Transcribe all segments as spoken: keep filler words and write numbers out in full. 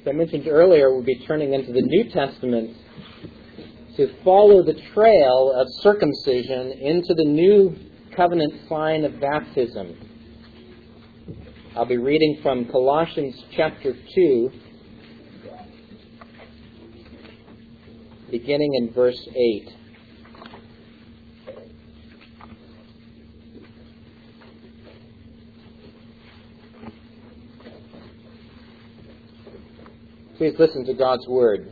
As I mentioned earlier, we'll be turning into the New Testament to follow the trail of circumcision into the new covenant sign of baptism. I'll be reading from Colossians chapter two, beginning in verse eight. Please listen to God's word.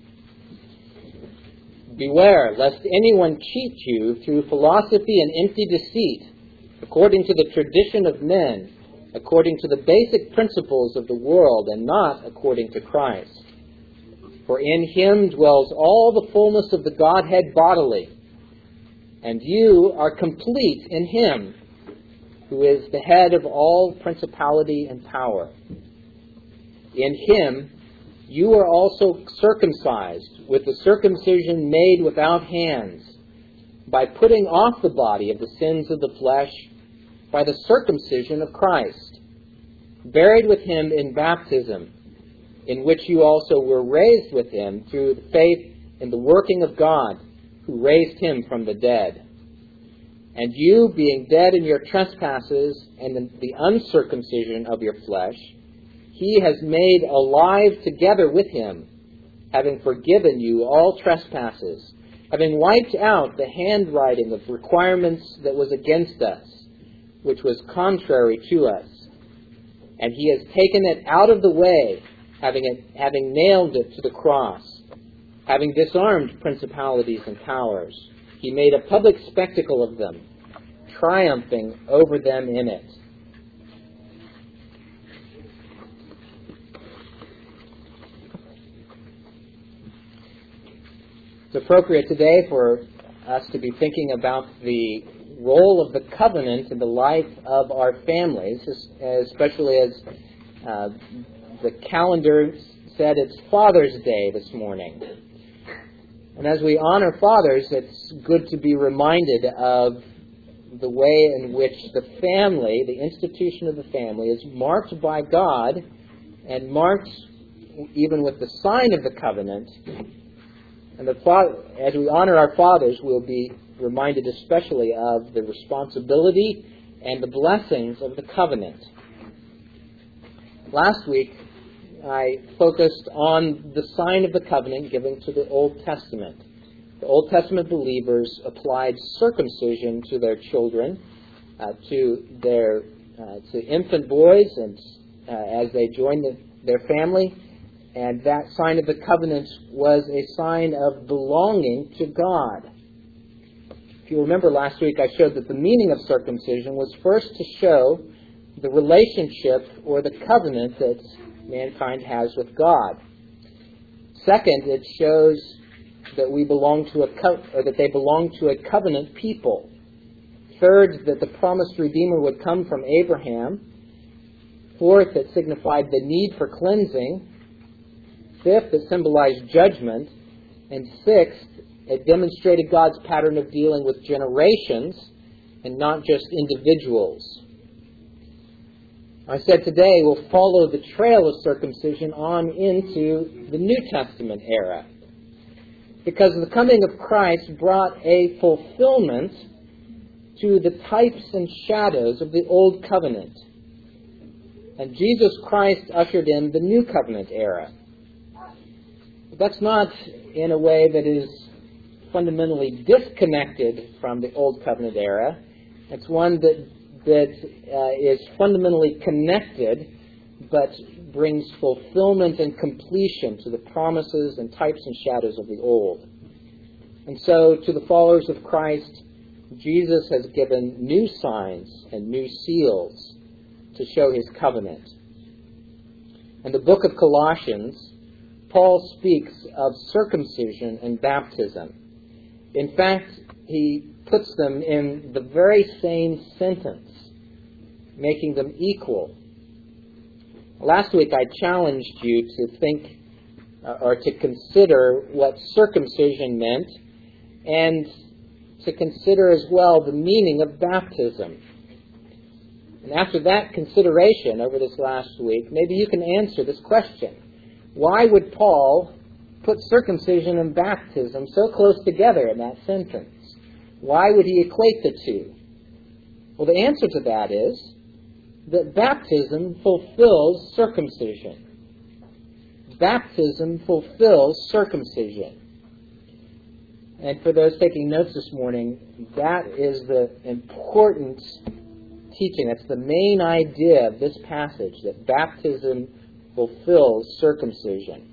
Beware, lest anyone cheat you through philosophy and empty deceit, according to the tradition of men, according to the basic principles of the world, and not according to Christ. For in him dwells all the fullness of the Godhead bodily, and you are complete in him, who is the head of all principality and power. In him you are also circumcised with the circumcision made without hands, by putting off the body of the sins of the flesh by the circumcision of Christ, buried with him in baptism, in which you also were raised with him through the faith in the working of God, who raised him from the dead. And you, being dead in your trespasses and in the uncircumcision of your flesh, he has made alive together with him, having forgiven you all trespasses, having wiped out the handwriting of requirements that was against us, which was contrary to us. And he has taken it out of the way, having, it, having nailed it to the cross. Having disarmed principalities and powers, he made a public spectacle of them, triumphing over them in it. It's appropriate today for us to be thinking about the role of the covenant in the life of our families, especially as uh, the calendar said it's Father's Day this morning. And as we honor fathers, it's good to be reminded of the way in which the family, the institution of the family, is marked by God and marked even with the sign of the covenant. And the, as we honor our fathers, we'll be reminded especially of the responsibility and the blessings of the covenant. Last week, I focused on the sign of the covenant given to the Old Testament. The Old Testament believers applied circumcision to their children, uh, to their uh, to infant boys, and uh, as they joined the, their family. And that sign of the covenant was a sign of belonging to God. If you remember last week, I showed that the meaning of circumcision was first to show the relationship or the covenant that mankind has with God. Second, it shows that we belong to a co- or that they belong to a covenant people. Third, that the promised Redeemer would come from Abraham. Fourth, it signified the need for cleansing. Fifth, it symbolized judgment. And sixth, it demonstrated God's pattern of dealing with generations and not just individuals. I said today we'll follow the trail of circumcision on into the New Testament era, because the coming of Christ brought a fulfillment to the types and shadows of the Old Covenant. And Jesus Christ ushered in the New Covenant era. But that's not in a way that is fundamentally disconnected from the Old Covenant era. It's one that that uh, is fundamentally connected, but brings fulfillment and completion to the promises and types and shadows of the old. And so, to the followers of Christ, Jesus has given new signs and new seals to show his covenant. In the book of Colossians, Paul speaks of circumcision and baptism. In fact, he puts them in the very same sentence, making them equal. Last week I challenged you to think uh, or to consider what circumcision meant, and to consider as well the meaning of baptism. And after that consideration over this last week, maybe you can answer this question. Why would Paul put circumcision and baptism so close together in that sentence? Why would he equate the two? Well, the answer to that is that baptism fulfills circumcision. Baptism fulfills circumcision. And for those taking notes this morning, that is the important teaching. That's the main idea of this passage, that baptism fulfills circumcision.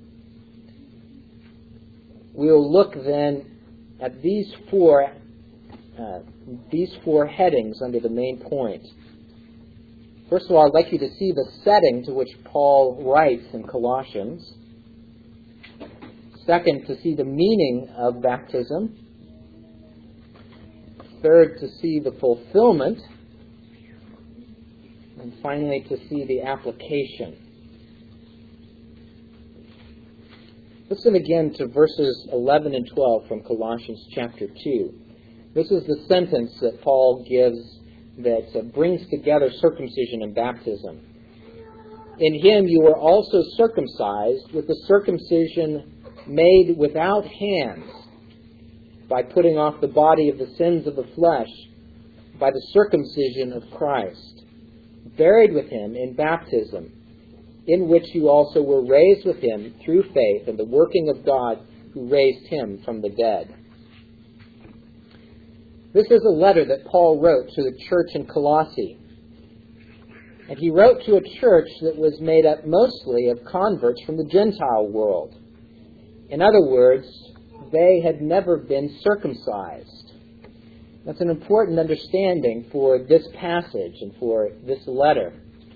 We'll look then at these four, uh, these four headings under the main point. First of all, I'd like you to see the setting to which Paul writes in Colossians. Second, to see the meaning of baptism. Third, to see the fulfillment. And finally, to see the application. Listen again to verses eleven and twelve from Colossians chapter two. This is the sentence that Paul gives that uh, brings together circumcision and baptism. In him you were also circumcised with the circumcision made without hands, by putting off the body of the sins of the flesh by the circumcision of Christ, buried with him in baptism, in which you also were raised with him through faith in the working of God who raised him from the dead. This is a letter that Paul wrote to the church in Colossae. And he wrote to a church that was made up mostly of converts from the Gentile world. In other words, they had never been circumcised. That's an important understanding for this passage and for this letter.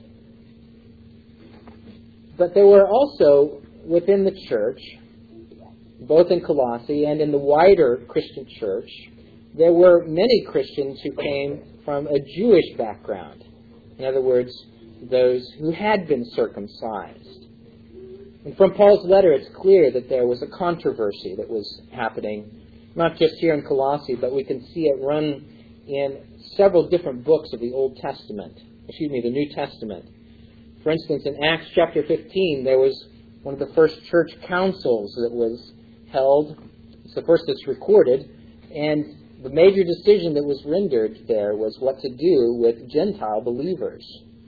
But there were also within the church, both in Colossae and in the wider Christian church, there were many Christians who came from a Jewish background. In other words, those who had been circumcised. And from Paul's letter, it's clear that there was a controversy that was happening, not just here in Colossae, but we can see it run in several different books of the Old Testament, excuse me, the New Testament. For instance, in Acts chapter fifteen, there was one of the first church councils that was held. It's the first that's recorded, and the major decision that was rendered there was what to do with Gentile believers.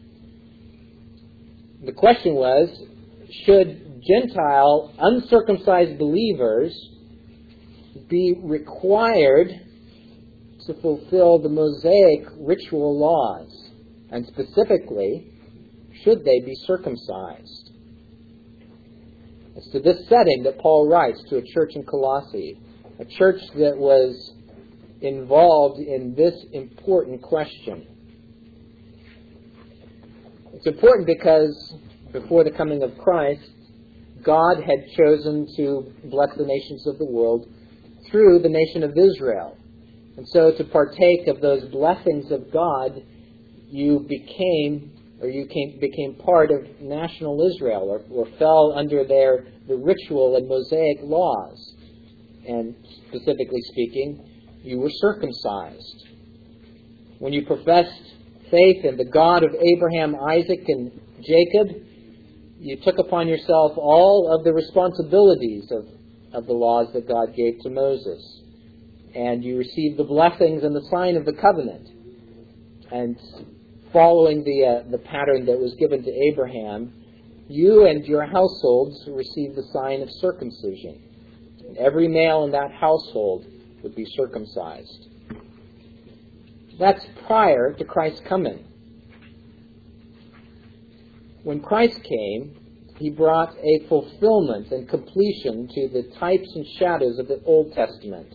The question was, should Gentile uncircumcised believers be required to fulfill the Mosaic ritual laws? And specifically, should they be circumcised? It's to this setting that Paul writes to a church in Colossae, a church that was involved in this important question. It's important because before the coming of Christ, God had chosen to bless the nations of the world through the nation of Israel. And so to partake of those blessings of God, you became, or you came, became part of national Israel, or, or fell under their the ritual and Mosaic laws. And specifically speaking, you were circumcised. When you professed faith in the God of Abraham, Isaac, and Jacob, you took upon yourself all of the responsibilities of, of the laws that God gave to Moses. And you received the blessings and the sign of the covenant. And following the, uh, the pattern that was given to Abraham, you and your households received the sign of circumcision. And every male in that household would be circumcised. That's prior to Christ's coming. When Christ came, he brought a fulfillment and completion to the types and shadows of the Old Testament.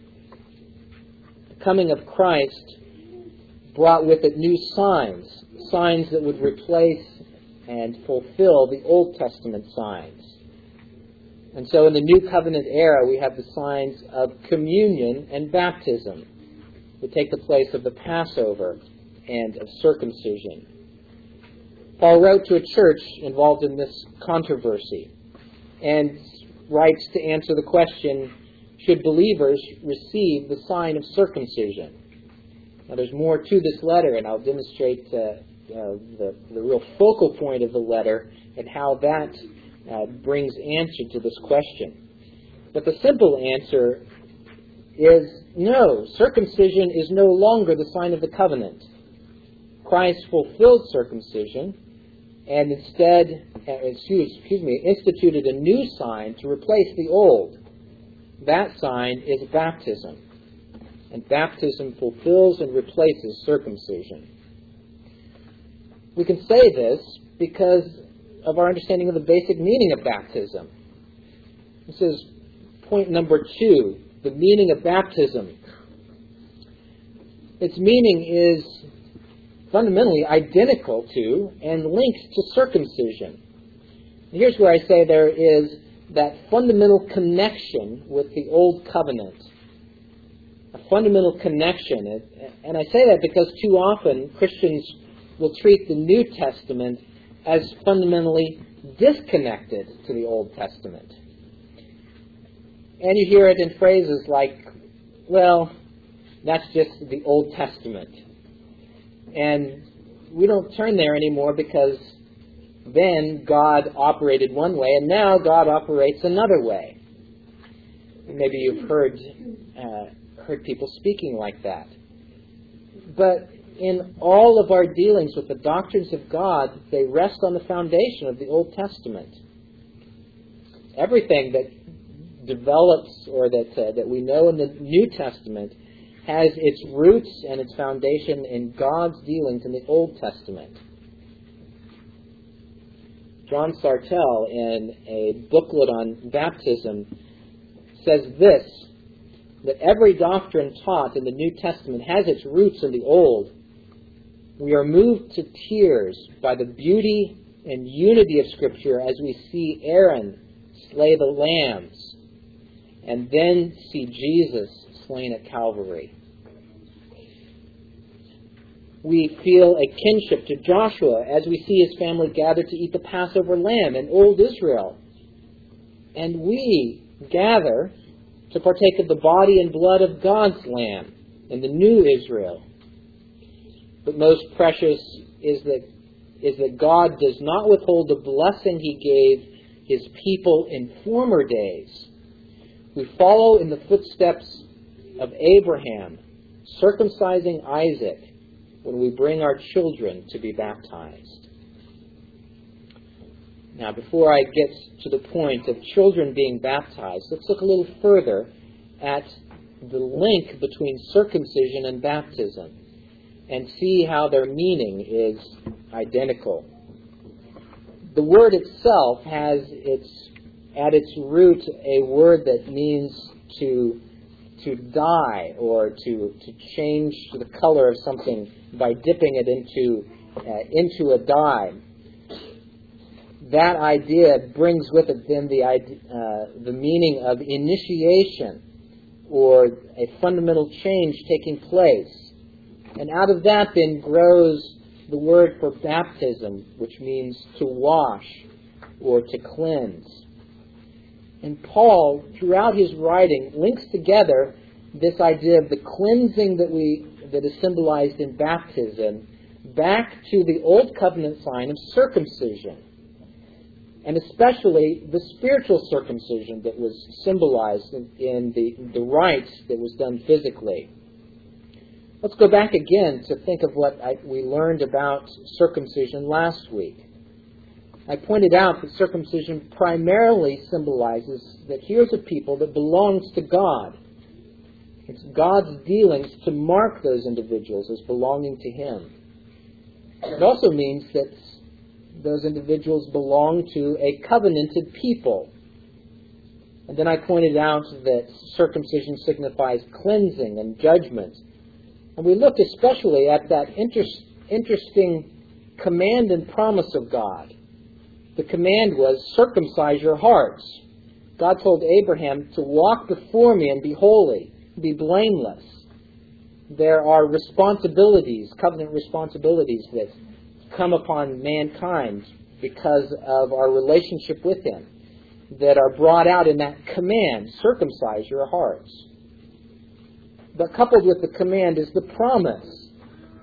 The coming of Christ brought with it new signs, signs that would replace and fulfill the Old Testament signs. And so in the New Covenant era, we have the signs of communion and baptism that take the place of the Passover and of circumcision. Paul wrote to a church involved in this controversy and writes to answer the question, should believers receive the sign of circumcision? Now there's more to this letter, and I'll demonstrate uh, uh, the, the real focal point of the letter and how that uh, brings answer to this question. But the simple answer is no. Circumcision is no longer the sign of the covenant. Christ fulfilled circumcision and instead, uh, excuse, excuse me, instituted a new sign to replace the old. That sign is baptism. And baptism fulfills and replaces circumcision. We can say this because of our understanding of the basic meaning of baptism. This is point number two, the meaning of baptism. Its meaning is fundamentally identical to and linked to circumcision. Here's where I say there is that fundamental connection with the Old Covenant. A fundamental connection. And I say that because too often Christians will treat the New Testament as fundamentally disconnected to the Old Testament. And you hear it in phrases like, well, that's just the Old Testament. And we don't turn there anymore because then God operated one way and now God operates another way. Maybe you've heard uh, heard people speaking like that. But in all of our dealings with the doctrines of God, they rest on the foundation of the Old Testament. Everything that develops or that uh, that we know in the New Testament has its roots and its foundation in God's dealings in the Old Testament. John Sartell, in a booklet on baptism, says this, that every doctrine taught in the New Testament has its roots in the Old. We are moved to tears by the beauty and unity of Scripture as we see Aaron slay the lambs and then see Jesus slain at Calvary. We feel a kinship to Joshua as we see his family gathered to eat the Passover lamb in old Israel. And we gather to partake of the body and blood of God's Lamb in the new Israel. But most precious is that, is that God does not withhold the blessing He gave His people in former days. We follow in the footsteps of Abraham, circumcising Isaac, when we bring our children to be baptized. Now, before I get to the point of children being baptized, let's look a little further at the link between circumcision and baptism and see how their meaning is identical. The word itself has its at its root a word that means to to dye or to, to change the color of something by dipping it into uh, into a dye. That idea brings with it then the uh, the meaning of initiation or a fundamental change taking place. And out of that then grows the word for baptism, which means to wash or to cleanse. And Paul, throughout his writing, links together this idea of the cleansing that we that is symbolized in baptism back to the Old Covenant sign of circumcision, and especially the spiritual circumcision that was symbolized in, in the, the rites that was done physically. Let's go back again to think of what I, we learned about circumcision last week. I pointed out that circumcision primarily symbolizes that here's a people that belongs to God. It's God's dealings to mark those individuals as belonging to Him. It also means that those individuals belong to a covenanted people. And then I pointed out that circumcision signifies cleansing and judgment. And we looked especially at that inter- interesting command and promise of God. The command was, circumcise your hearts. God told Abraham to walk before me and be holy, be blameless. There are responsibilities, covenant responsibilities that come upon mankind because of our relationship with Him that are brought out in that command, circumcise your hearts. But coupled with the command is the promise.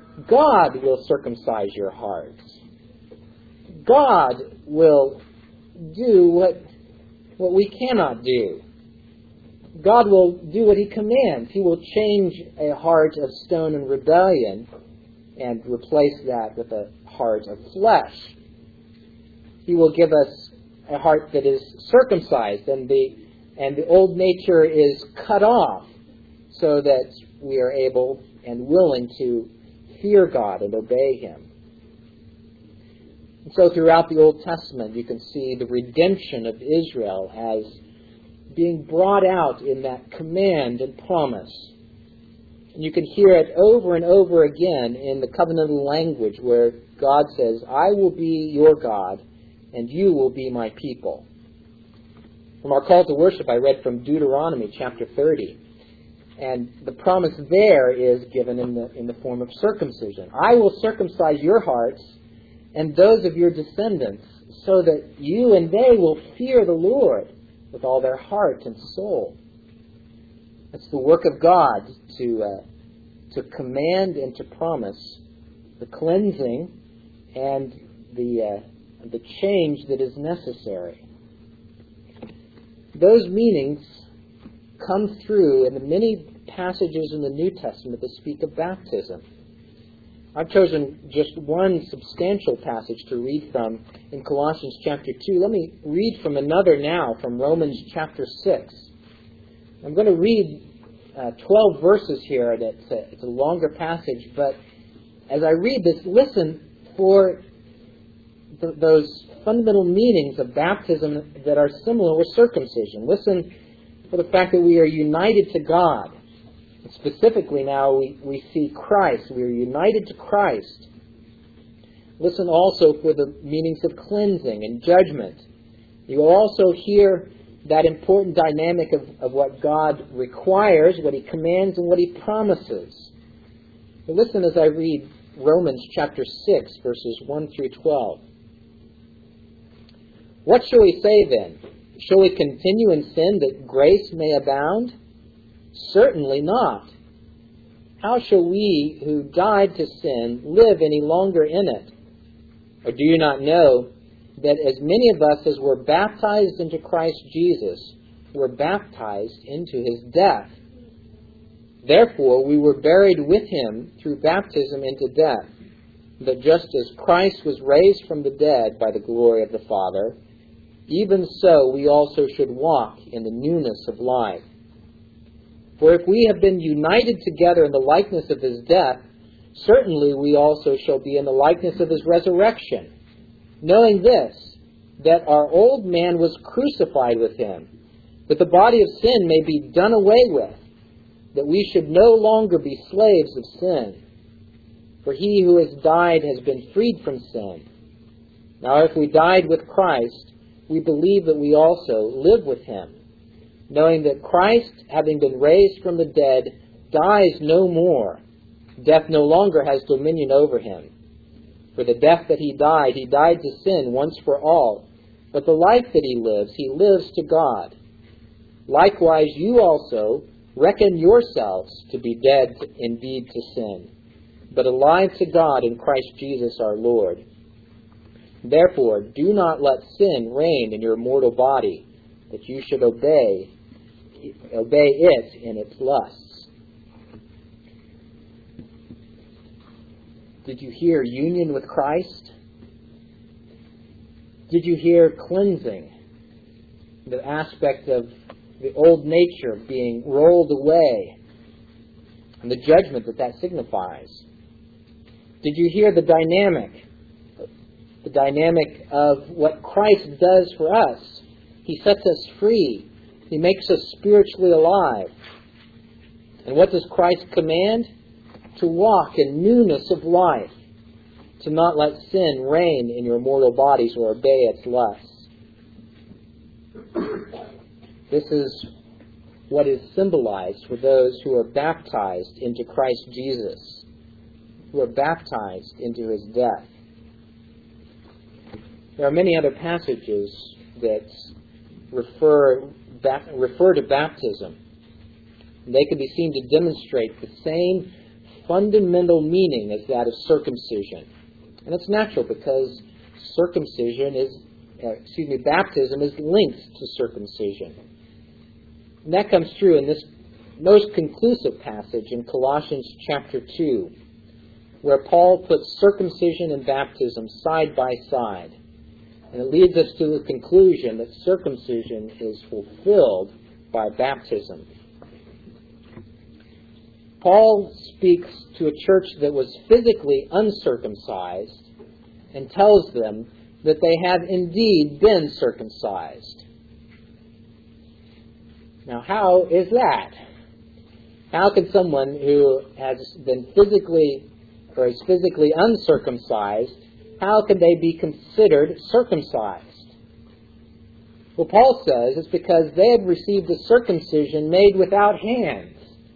God will circumcise your hearts. God will do what, what we cannot do. God will do what He commands. He will change a heart of stone and rebellion and replace that with a heart of flesh. He will give us a heart that is circumcised, and the and the old nature is cut off, so that we are able and willing to fear God and obey Him. And so throughout the Old Testament, you can see the redemption of Israel as being brought out in that command and promise. And you can hear it over and over again in the covenantal language where God says, I will be your God, and you will be my people. From our call to worship, I read from Deuteronomy chapter thirty. And the promise there is given in the, in the form of circumcision. I will circumcise your hearts and those of your descendants, so that you and they will fear the Lord with all their heart and soul. It's the work of God to uh, to command and to promise the cleansing and the uh, the change that is necessary. Those meanings come through in the many passages in the New Testament that speak of baptism. I've chosen just one substantial passage to read from in Colossians chapter two. Let me read from another now, from Romans chapter six. I'm going to read uh, twelve verses here. And it's, a, it's a longer passage, but as I read this, listen for th- those fundamental meanings of baptism that are similar with circumcision. Listen for the fact that we are united to God. Specifically now we, we see Christ. We are united to Christ. Listen also for the meanings of cleansing and judgment. You will also hear that important dynamic of, of what God requires, what He commands, and what He promises. But listen as I read Romans chapter six, verses one through twelve. What shall we say then? Shall we continue in sin that grace may abound? Certainly not. How shall we who died to sin live any longer in it? Or do you not know that as many of us as were baptized into Christ Jesus were baptized into His death? Therefore we were buried with Him through baptism into death, that just as Christ was raised from the dead by the glory of the Father, even so we also should walk in the newness of life. For if we have been united together in the likeness of His death, certainly we also shall be in the likeness of His resurrection, knowing this, that our old man was crucified with Him, that the body of sin may be done away with, that we should no longer be slaves of sin. For he who has died has been freed from sin. Now if we died with Christ, we believe that we also live with Him, knowing that Christ, having been raised from the dead, dies no more. Death no longer has dominion over Him. For the death that He died, He died to sin once for all. But the life that He lives, He lives to God. Likewise, you also reckon yourselves to be dead indeed to sin, but alive to God in Christ Jesus our Lord. Therefore, do not let sin reign in your mortal body, that you should obey obey it in its lusts. Did you hear union with Christ? Did you hear cleansing? The aspect of the old nature being rolled away, and the judgment that that signifies. Did you hear the dynamic? The dynamic of what Christ does for us. He sets us free. He makes us spiritually alive. And what does Christ command? To walk in newness of life. To not let sin reign in your mortal bodies or obey its lusts. This is what is symbolized for those who are baptized into Christ Jesus, who are baptized into His death. There are many other passages that refer refer to baptism. They can be seen to demonstrate the same fundamental meaning as that of circumcision. And it's natural because circumcision is uh, excuse me, baptism is linked to circumcision. And that comes through in this most conclusive passage in Colossians chapter two, where Paul puts circumcision and baptism side by side. And it leads us to the conclusion that circumcision is fulfilled by baptism. Paul speaks to a church that was physically uncircumcised and tells them that they have indeed been circumcised. Now, how is that? How can someone who has been physically or is physically uncircumcised, how can they be considered circumcised? Well, Paul says it's because they had received a circumcision made without hands.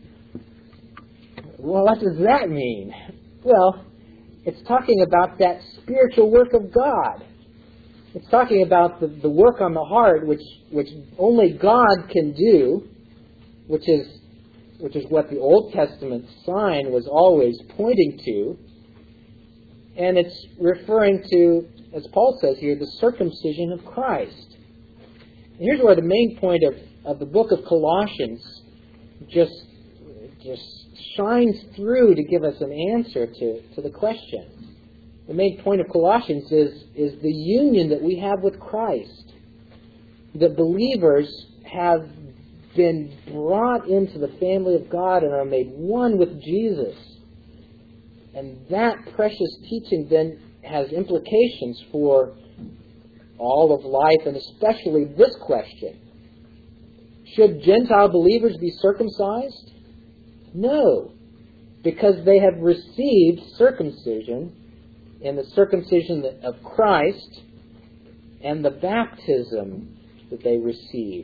Well, what does that mean? Well, it's talking about that spiritual work of God. It's talking about the, the work on the heart, which which only God can do, which is which is what the Old Testament sign was always pointing to. And it's referring to, as Paul says here, the circumcision of Christ. And here's where the main point of, of the book of Colossians just, just shines through to give us an answer to, to the question. The main point of Colossians is, is the union that we have with Christ. That believers have been brought into the family of God and are made one with Jesus. And that precious teaching then has implications for all of life, and especially this question. Should Gentile believers be circumcised? No, because they have received circumcision in the circumcision of Christ and the baptism that they receive.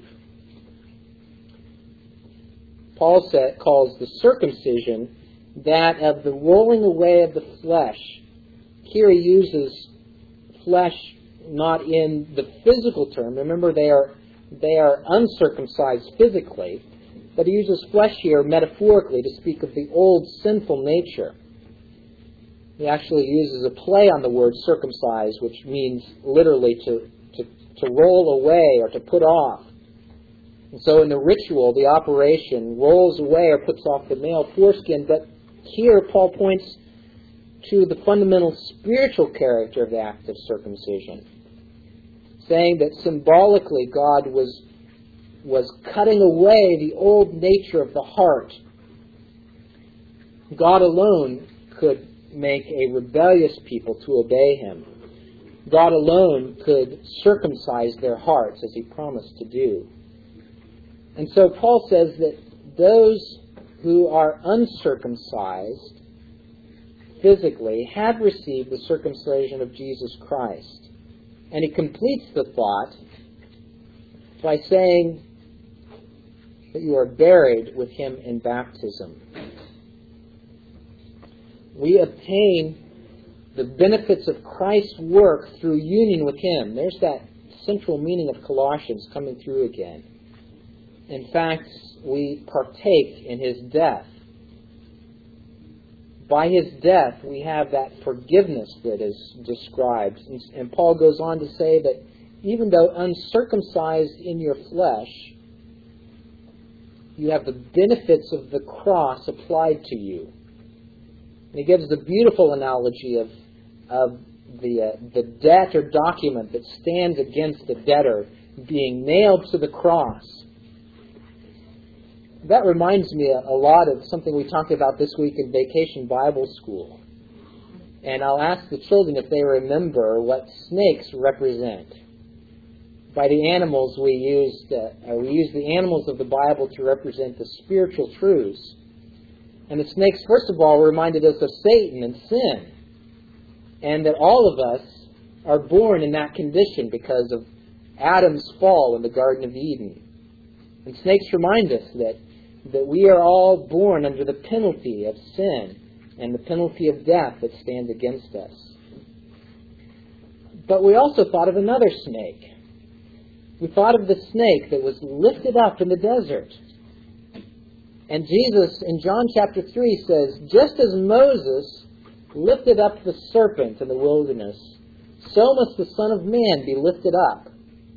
Paul said, calls the circumcision that of the rolling away of the flesh. Here he uses flesh not in the physical term. Remember, they are they are uncircumcised physically, but he uses flesh here metaphorically to speak of the old sinful nature. He actually uses a play on the word circumcised, which means literally to, to, to roll away or to put off. And so in the ritual, the operation rolls away or puts off the male foreskin, but here Paul points to the fundamental spiritual character of the act of circumcision, saying that symbolically God was, was cutting away the old nature of the heart. God alone could make a rebellious people to obey Him. God alone could circumcise their hearts, as He promised to do. And so Paul says that those who are uncircumcised physically have received the circumcision of Jesus Christ. And he completes the thought by saying that you are buried with Him in baptism. We obtain the benefits of Christ's work through union with Him. There's that central meaning of Colossians coming through again. In fact, we partake in His death. By His death, we have that forgiveness that is described. And Paul goes on to say that even though uncircumcised in your flesh, you have the benefits of the cross applied to you. And he gives the beautiful analogy of, of the, uh, the debt or document that stands against the debtor being nailed to the cross. That reminds me a, a lot of something we talked about this week in Vacation Bible School. And I'll ask the children if they remember what snakes represent. By the animals we used, uh, we use the animals of the Bible to represent the spiritual truths. And the snakes, first of all, reminded us of Satan and sin. And that all of us are born in that condition because of Adam's fall in the Garden of Eden. And snakes remind us that, that we are all born under the penalty of sin and the penalty of death that stands against us. But we also thought of another snake. We thought of the snake that was lifted up in the desert. And Jesus in John chapter three says, just as Moses lifted up the serpent in the wilderness, so must the Son of Man be lifted up.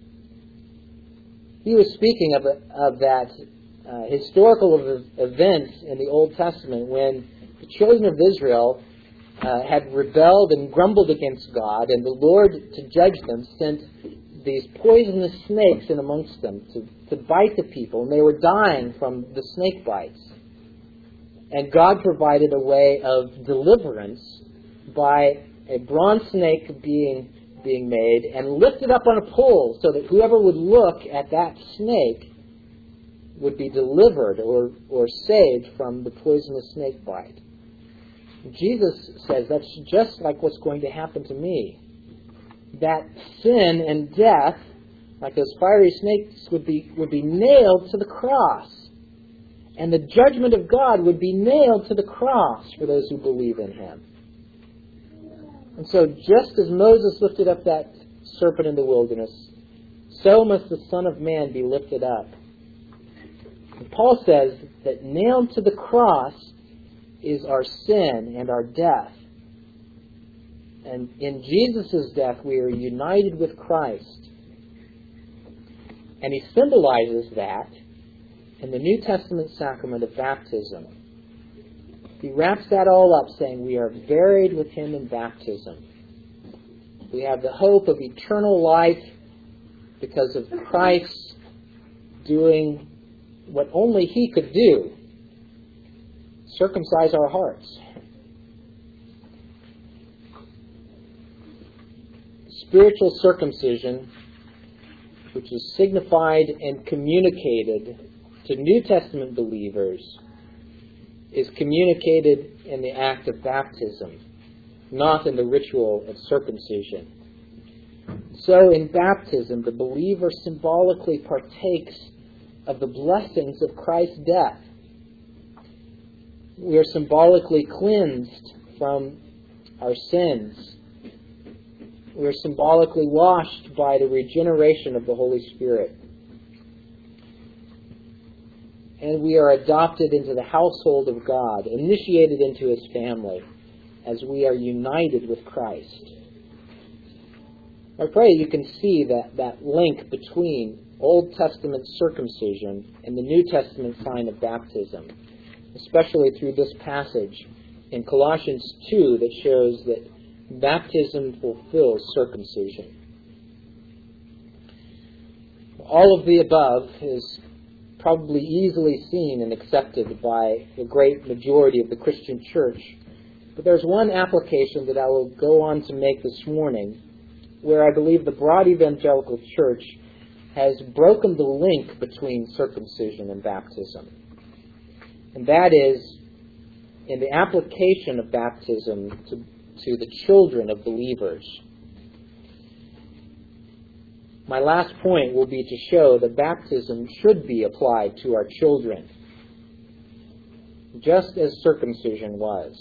He was speaking of, of that uh, historical of events in the Old Testament when the children of Israel uh, had rebelled and grumbled against God, and the Lord, to judge them, sent these poisonous snakes in amongst them to, to bite the people, and they were dying from the snake bites. And God provided a way of deliverance by a bronze snake being being made and lifted up on a pole so that whoever would look at that snake would be delivered or, or saved from the poisonous snake bite. Jesus says that's just like what's going to happen to me. That sin and death, like those fiery snakes, would be would be nailed to the cross. And the judgment of God would be nailed to the cross for those who believe in Him. And so just as Moses lifted up that serpent in the wilderness, so must the Son of Man be lifted up. And Paul says that nailed to the cross is our sin and our death. And in Jesus' death we are united with Christ. And he symbolizes that in the New Testament sacrament of baptism. He wraps that all up saying we are buried with Him in baptism. We have the hope of eternal life because of Christ doing what only He could do, circumcise our hearts. Spiritual circumcision, which is signified and communicated to New Testament believers, is communicated in the act of baptism, not in the ritual of circumcision. So in baptism, the believer symbolically partakes of the blessings of Christ's death. We are symbolically cleansed from our sins. We are symbolically washed by the regeneration of the Holy Spirit. And we are adopted into the household of God, initiated into His family, as we are united with Christ. I pray you can see that, that link between Old Testament circumcision and the New Testament sign of baptism, especially through this passage in Colossians two that shows that baptism fulfills circumcision. All of the above is probably easily seen and accepted by the great majority of the Christian church. But there's one application that I will go on to make this morning where I believe the broad evangelical church has broken the link between circumcision and baptism. And that is in the application of baptism to, to the children of believers. My last point will be to show that baptism should be applied to our children, just as circumcision was.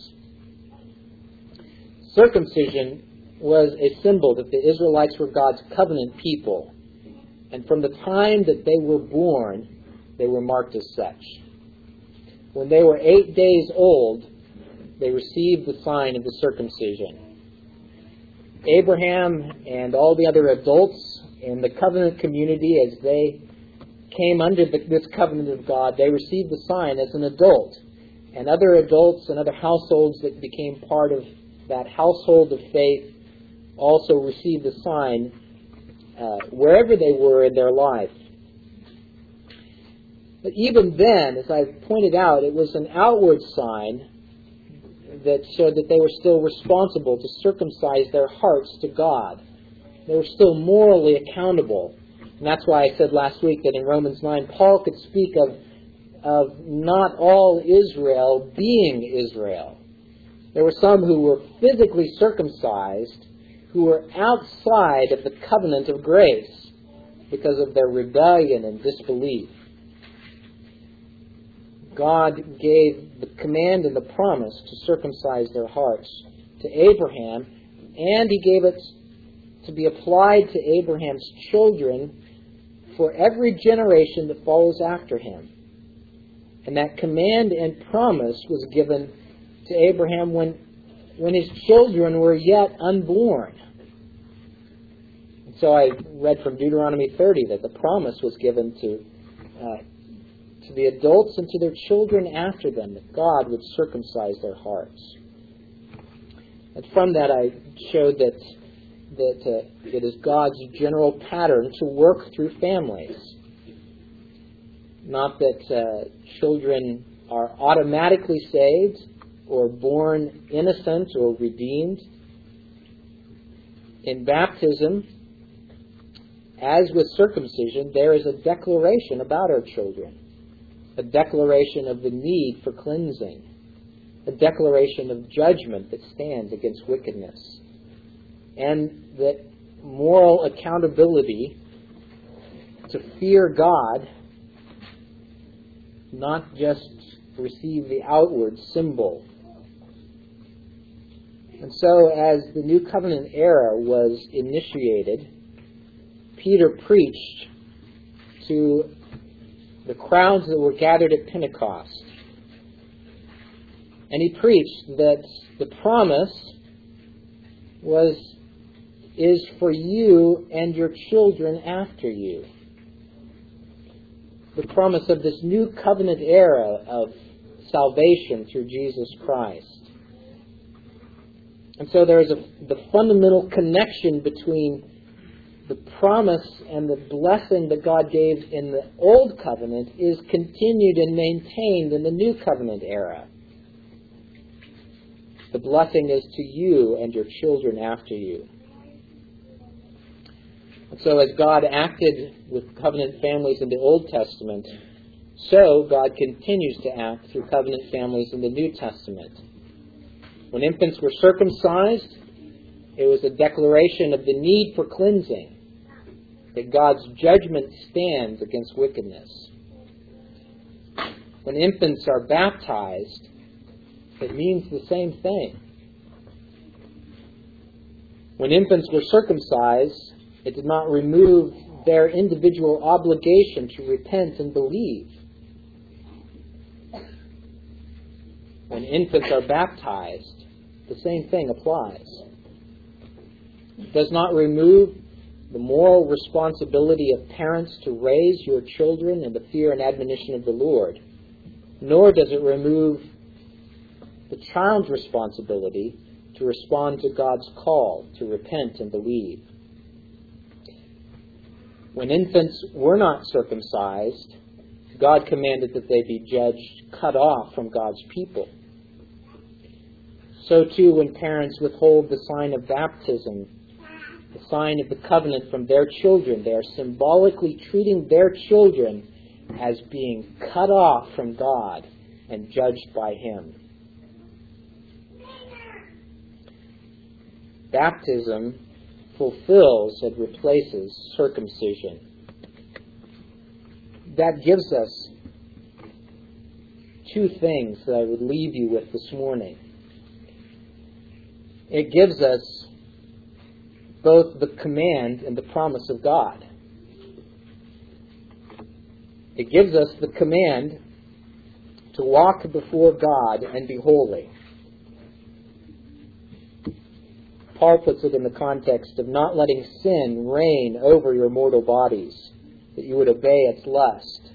Circumcision was a symbol that the Israelites were God's covenant people, and from the time that they were born, they were marked as such. When they were eight days old, they received the sign of the circumcision. Abraham and all the other adults in the covenant community, as they came under the, this covenant of God, they received the sign as an adult. And other adults and other households that became part of that household of faith also received the sign uh, wherever they were in their life. But even then, as I've pointed out, it was an outward sign that showed that they were still responsible to circumcise their hearts to God. They were still morally accountable. And that's why I said last week that in Romans nine, Paul could speak of, of not all Israel being Israel. There were some who were physically circumcised, who were outside of the covenant of grace because of their rebellion and disbelief. God gave the command and the promise to circumcise their hearts to Abraham, and He gave it to be applied to Abraham's children for every generation that follows after him. And that command and promise was given to Abraham when, when his children were yet unborn. So I read from Deuteronomy thirty that the promise was given to uh, to the adults and to their children after them, that God would circumcise their hearts. And from that I showed that that uh, it is God's general pattern to work through families. Not that uh, children are automatically saved or born innocent or redeemed. In baptism, as with circumcision, there is a declaration about our children, a declaration of the need for cleansing, a declaration of judgment that stands against wickedness, and that moral accountability to fear God, not just receive the outward symbol. And so as the New Covenant era was initiated, Peter preached to the crowds that were gathered at Pentecost. And he preached that the promise was is for you and your children after you. The promise of this new covenant era of salvation through Jesus Christ. And so there is a, the fundamental connection between the promise and the blessing that God gave in the Old Covenant is continued and maintained in the New Covenant era. The blessing is to you and your children after you. And so as God acted with covenant families in the Old Testament, so God continues to act through covenant families in the New Testament. When infants were circumcised, it was a declaration of the need for cleansing, that God's judgment stands against wickedness. When infants are baptized, it means the same thing. When infants were circumcised, it did not remove their individual obligation to repent and believe. When infants are baptized, the same thing applies. It does not remove the moral responsibility of parents to raise your children in the fear and admonition of the Lord, nor does it remove the child's responsibility to respond to God's call to repent and believe. When infants were not circumcised, God commanded that they be judged cut off from God's people. So too, when parents withhold the sign of baptism, the sign of the covenant from their children, they are symbolically treating their children as being cut off from God and judged by Him. Baptism fulfills and replaces circumcision. That gives us two things that I would leave you with this morning. It gives us both the command and the promise of God. It gives us the command to walk before God and be holy. Paul puts it in the context of not letting sin reign over your mortal bodies, that you would obey its lust.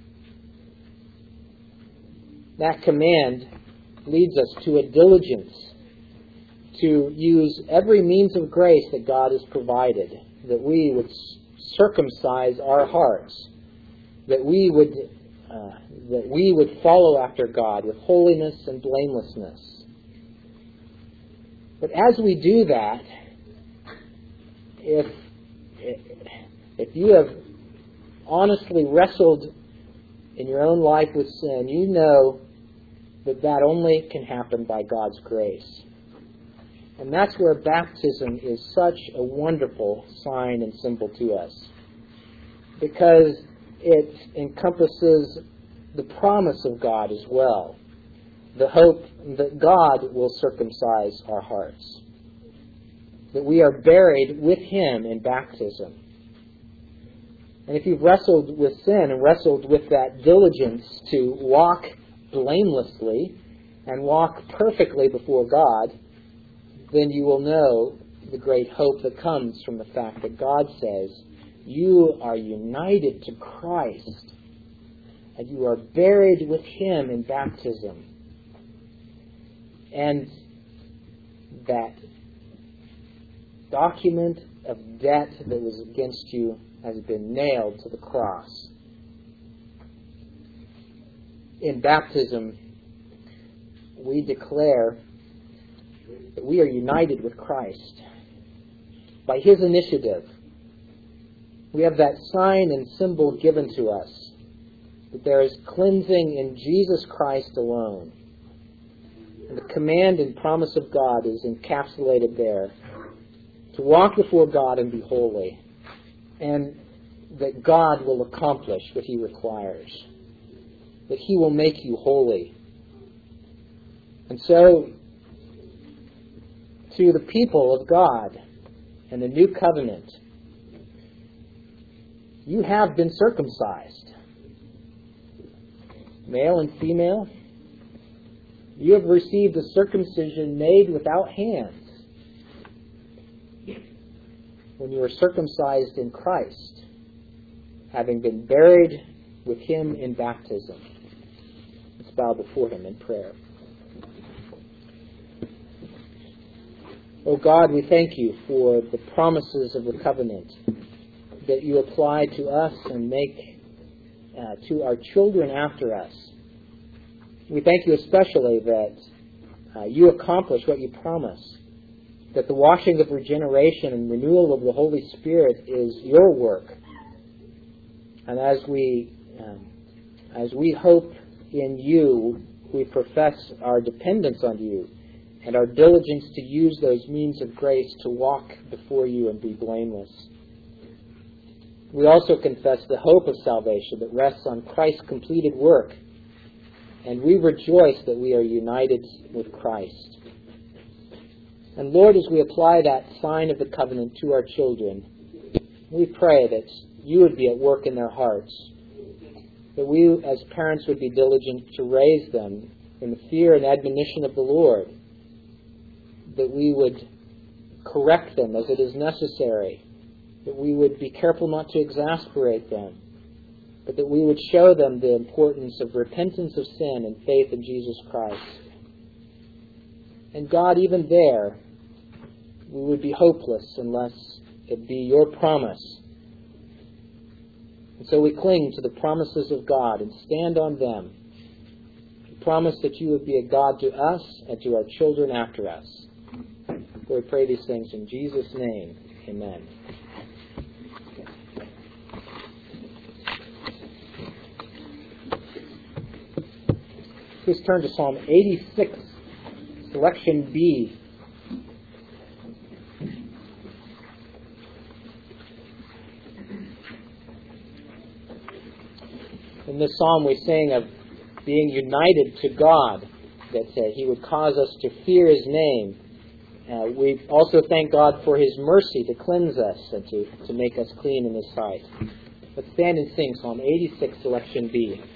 That command leads us to a diligence to use every means of grace that God has provided, that we would circumcise our hearts, that we would uh, that we would follow after God with holiness and blamelessness. But as we do that, if if you have honestly wrestled in your own life with sin, you know that that only can happen by God's grace. And that's where baptism is such a wonderful sign and symbol to us, because it encompasses the promise of God as well, the hope that God will circumcise our hearts, that we are buried with Him in baptism. And if you've wrestled with sin and wrestled with that diligence to walk blamelessly and walk perfectly before God, then you will know the great hope that comes from the fact that God says, you are united to Christ, and you are buried with Him in baptism. And that document of debt that was against you has been nailed to the cross. In baptism, we declare that we are united with Christ. By His initiative, we have that sign and symbol given to us that there is cleansing in Jesus Christ alone. And the command and promise of God is encapsulated there, to walk before God and be holy, and that God will accomplish what He requires, that He will make you holy. And so, to the people of God and the new covenant, you have been circumcised, male and female. You have received a circumcision made without hands when you were circumcised in Christ, having been buried with Him in baptism. Let's bow before Him in prayer. Oh God, we thank You for the promises of the covenant that You apply to us and make uh, to our children after us. We thank You especially that uh, You accomplish what You promise, that the washing of regeneration and renewal of the Holy Spirit is Your work. And as we um, as we hope in You, we profess our dependence on You and our diligence to use those means of grace to walk before You and be blameless. We also confess the hope of salvation that rests on Christ's completed work, and we rejoice that we are united with Christ. And Lord, as we apply that sign of the covenant to our children, we pray that You would be at work in their hearts, that we as parents would be diligent to raise them in the fear and admonition of the Lord, that we would correct them as it is necessary, that we would be careful not to exasperate them, but that we would show them the importance of repentance of sin and faith in Jesus Christ. And God, even there, we would be hopeless unless it be Your promise. And so we cling to the promises of God and stand on them. We promise that You would be a God to us and to our children after us. We pray these things in Jesus' name. Amen. Please turn to Psalm eighty-six, selection B. In this psalm we sing of being united to God, that uh, He would cause us to fear His name. Uh, we also thank God for His mercy to cleanse us and to, to make us clean in His sight. Let's stand and sing Psalm eighty-six, selection B.